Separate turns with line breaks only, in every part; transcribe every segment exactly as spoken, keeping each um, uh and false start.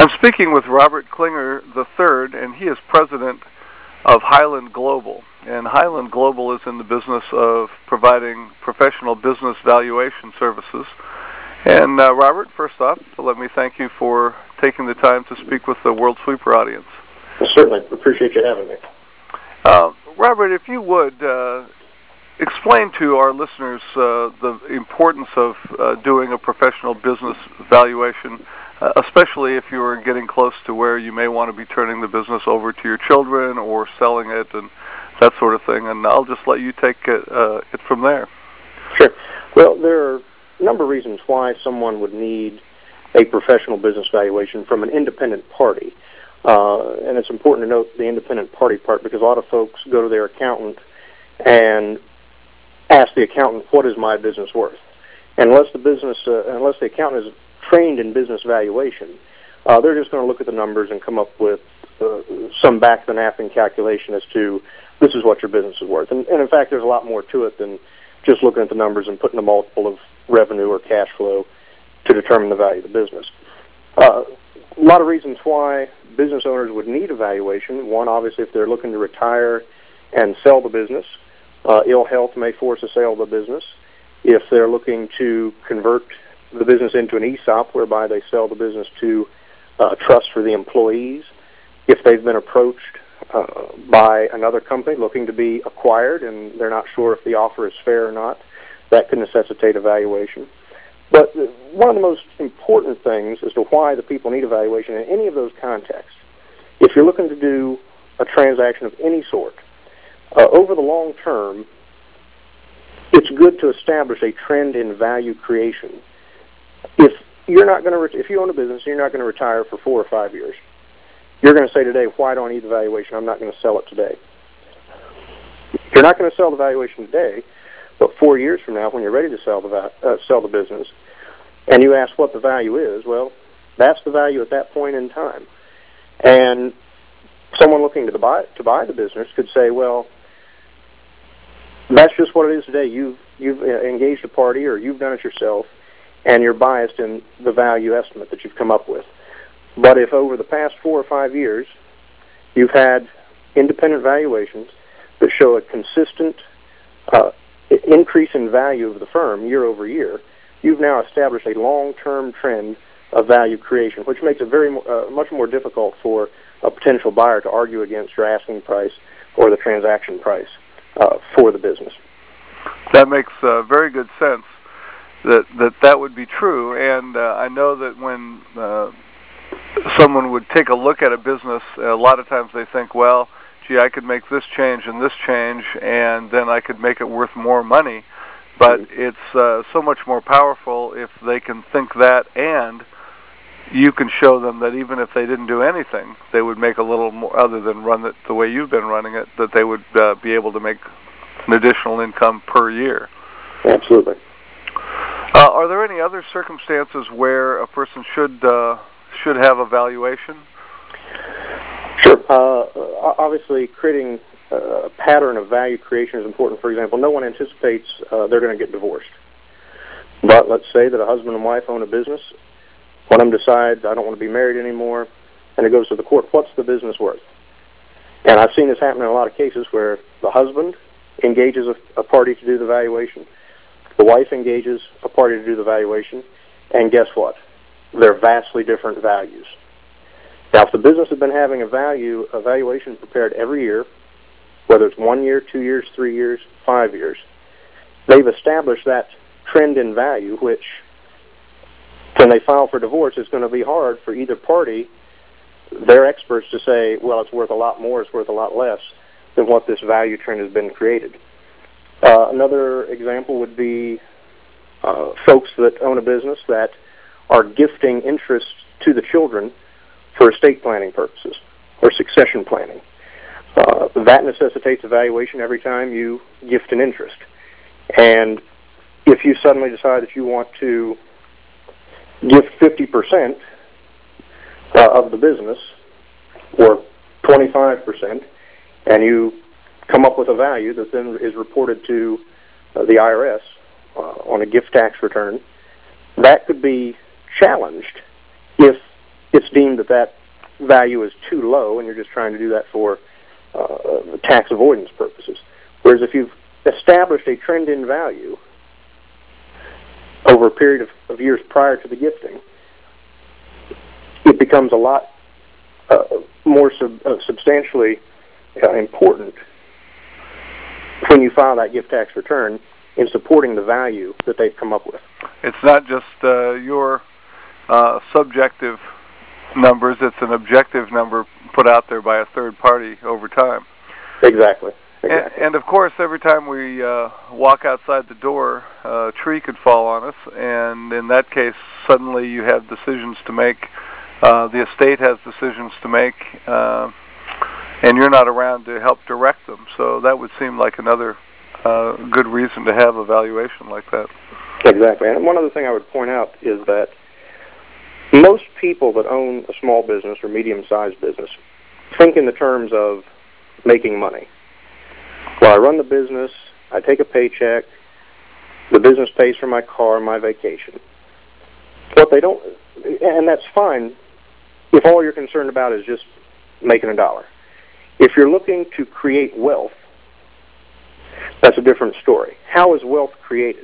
I'm speaking with Robert Klinger the third, and he is president of Highland Global. And Highland Global is in the business of providing professional business valuation services. And uh, Robert, first off, let me thank you for taking the time to speak with the World Sweeper audience.
Well, certainly. Appreciate you having me.
Uh, Robert, if you would, uh, explain to our listeners uh, the importance of uh, doing a professional business valuation, uh, especially if you are getting close to where you may want to be turning the business over to your children or selling it and that sort of thing. And I'll just let you take it, uh, it from there.
Sure. Well, there are a number of reasons why someone would need a professional business valuation from an independent party. Uh, and it's important to note the independent party part because a lot of folks go to their accountant and ask the accountant, what is my business worth? And unless the business, uh, unless the accountant is trained in business valuation, uh, they're just going to look at the numbers and come up with uh, some back-of-the-napkin calculation as to this is what your business is worth. And, and in fact, there's a lot more to it than just looking at the numbers and putting a multiple of revenue or cash flow to determine the value of the business. Uh, a lot of reasons why business owners would need a valuation. One, obviously, if they're looking to retire and sell the business. Uh, ill health may force a sale of the business. If they're looking to convert the business into an E S O P, whereby they sell the business to uh, trust for the employees. If they've been approached uh, by another company looking to be acquired and they're not sure if the offer is fair or not, that could necessitate a valuation. But one of the most important things as to why the people need a valuation in any of those contexts, if you're looking to do a transaction of any sort, Uh, over the long term, it's good to establish a trend in value creation. If you're not going to, re- if you own a business, and you're not going to retire for four or five years. You're going to say today, "Why don't I need the valuation? I'm not going to sell it today." You're not going to sell the valuation today, but four years from now, when you're ready to sell the va- uh, sell the business, and you ask what the value is, well, that's the value at that point in time. And someone looking to buy to buy the business could say, "Well, that's just what it is today. You've, you've engaged a party or you've done it yourself, and you're biased in the value estimate that you've come up with." But if over the past four or five years you've had independent valuations that show a consistent uh, increase in value of the firm year over year, you've now established a long-term trend of value creation, which makes it very uh, much more difficult for a potential buyer to argue against your asking price or the transaction price uh, for the business.
That makes uh, very good sense that, that that would be true. And uh, I know that when uh, someone would take a look at a business, a lot of times they think, well, gee, I could make this change and this change, and then I could make it worth more money. But mm-hmm. it's uh, so much more powerful if they can think that, and you can show them that even if they didn't do anything, they would make a little more, other than run it the way you've been running it, that they would uh, be able to make an additional income per year.
Absolutely.
Uh, are there any other circumstances where a person should uh, should have a valuation?
Sure. Uh, obviously, creating a pattern of value creation is important. For example, no one anticipates uh, they're going to get divorced. But let's say that a husband and wife own a business. One of them decides, I don't want to be married anymore, and it goes to the court. What's the business worth? And I've seen this happen in a lot of cases where the husband engages a, a party to do the valuation, the wife engages a party to do the valuation, and guess what? They're vastly different values. Now, if the business has been having a value a valuation prepared every year, whether it's one year, two years, three years, five years, they've established that trend in value, which when they file for divorce, it's going to be hard for either party, their experts, to say, well, it's worth a lot more, it's worth a lot less than what this value trend has been created. Uh, another example would be uh, folks that own a business that are gifting interest to the children for estate planning purposes or succession planning. Uh, that necessitates a valuation every time you gift an interest. And if you suddenly decide that you want to gift fifty percent uh, of the business or twenty-five percent, and you come up with a value that then is reported to uh, the I R S uh, on a gift tax return, that could be challenged if it's deemed that that value is too low, and you're just trying to do that for uh, tax avoidance purposes. Whereas if you've established a trend in value over a period of, of years prior to the gifting, it becomes a lot uh, more sub, uh, substantially uh, important when you file that gift tax return in supporting the value that they've come up with.
It's not just uh, your uh, subjective numbers, it's an objective number put out there by a third party over time.
Exactly. exactly.
And, and of course, every time we uh, walk outside the door, uh, a tree could fall on us, and in that case, suddenly you have decisions to make. Uh, the estate has decisions to make, uh, and you're not around to help direct them. So that would seem like another uh, good reason to have a valuation like that.
Exactly. And one other thing I would point out is that most people that own a small business or medium-sized business think in the terms of making money. Well, I run the business, I take a paycheck, the business pays for my car, my vacation. What they don't, and that's fine if all you're concerned about is just making a dollar. If you're looking to create wealth, that's a different story. How is wealth created?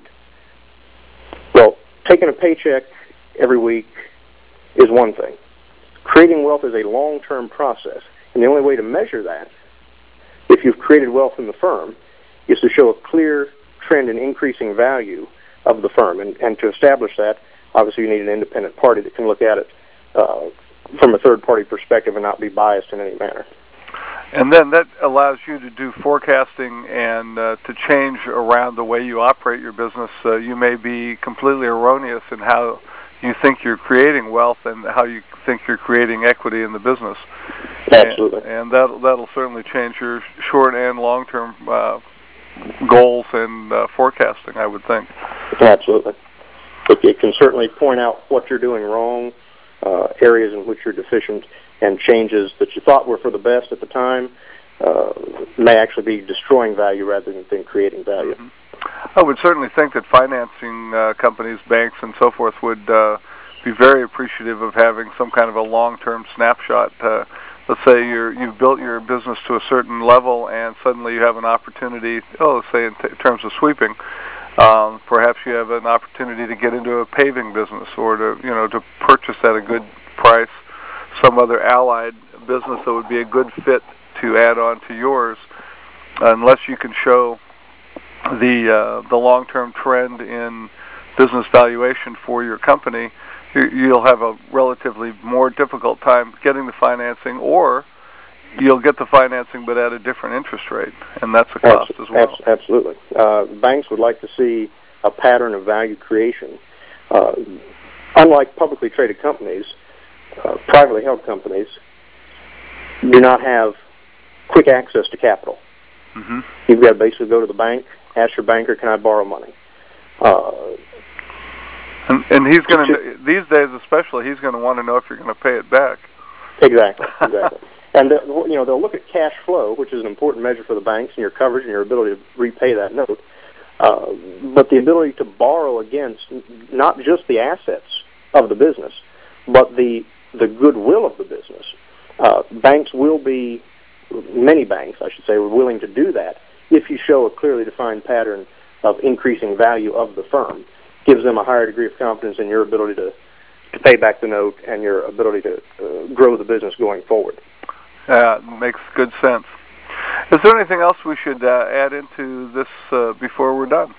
Well, taking a paycheck every week is one thing. Creating wealth is a long-term process, and the only way to measure that, if you've created wealth in the firm, is to show a clear trend in increasing value of the firm. And, and to establish that, obviously you need an independent party that can look at it uh, from a third-party perspective and not be biased in any manner.
And then that allows you to do forecasting and uh, to change around the way you operate your business. Uh, you may be completely erroneous in how you think you're creating wealth and how you think you're creating equity in the business.
Absolutely.
And, and that, that'll certainly change your short and long-term uh, goals and uh, forecasting, I would think.
Absolutely. It, it can certainly point out what you're doing wrong, uh, areas in which you're deficient, and changes that you thought were for the best at the time uh, may actually be destroying value rather than, than creating value.
Mm-hmm. I would certainly think that financing uh, companies, banks, and so forth would uh, be very appreciative of having some kind of a long-term snapshot. Uh, let's say you're, you've built your business to a certain level and suddenly you have an opportunity, oh, let's say in, t- in terms of sweeping, um, perhaps you have an opportunity to get into a paving business or to, you know, to purchase at a good price some other allied business that would be a good fit to add on to yours, unless you can show the uh, the long-term trend in business valuation for your company, you'll have a relatively more difficult time getting the financing, or you'll get the financing but at a different interest rate, and that's a cost as well.
Absolutely. Uh, banks would like to see a pattern of value creation. Uh, unlike publicly traded companies, Uh, privately held companies do not have quick access to capital.
Mm-hmm.
You've got to basically go to the bank, ask your banker, can I borrow money? Uh,
and, and he's going to, these days especially, he's going to want to know if you're going to pay it back.
Exactly, exactly. And, uh, you know, they'll look at cash flow, which is an important measure for the banks, and your coverage and your ability to repay that note. Uh, but the ability to borrow against not just the assets of the business, but the the goodwill of the business. Uh, banks will be, many banks, I should say, are willing to do that if you show a clearly defined pattern of increasing value of the firm. Gives them a higher degree of confidence in your ability to, to pay back the note and your ability to uh, grow the business going forward.
Uh, makes good sense. Is there anything else we should uh, add into this uh, before we're done?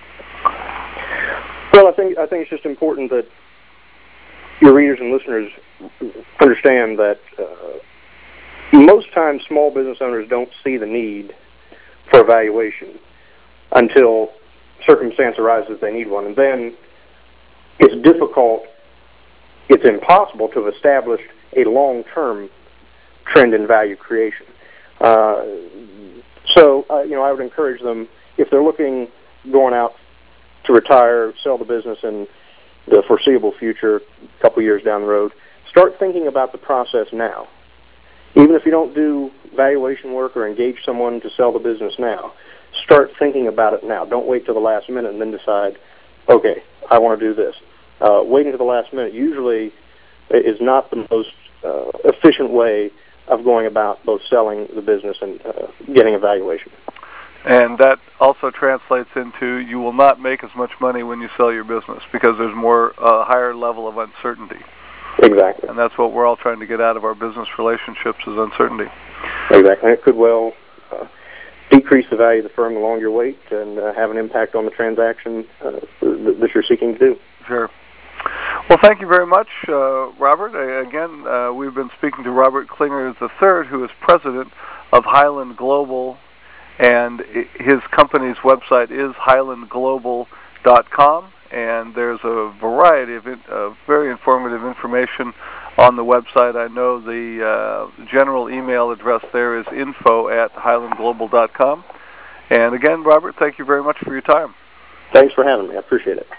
Well, I think I think it's just important that your readers and listeners understand that uh, most times small business owners don't see the need for evaluation until circumstance arises they need one. And then it's difficult, it's impossible to have established a long-term trend in value creation. Uh, so, uh, you know, I would encourage them, if they're looking, going out to retire, sell the business in the foreseeable future, a couple years down the road, start thinking about the process now. Even if you don't do valuation work or engage someone to sell the business now, start thinking about it now. Don't wait till the last minute and then decide, okay, I want to do this. Uh, waiting to the last minute usually is not the most uh, efficient way of going about both selling the business and uh, getting a valuation.
And that also translates into you will not make as much money when you sell your business because there's more uh, higher level of uncertainty.
Exactly.
And that's what we're all trying to get out of our business relationships is uncertainty.
Exactly. And it could well uh, decrease the value of the firm the longer you wait and uh, have an impact on the transaction uh, that you're seeking to do.
Sure. Well, thank you very much, uh, Robert. Uh, again, uh, we've been speaking to Robert Klinger the third, who is president of Highland Global, and his company's website is highland global dot com, and there's a variety of, in, of very informative information on the website. I know the uh, general email address there is info at highland global dot com. And again, Robert, thank you very much for your time.
Thanks for having me. I appreciate it.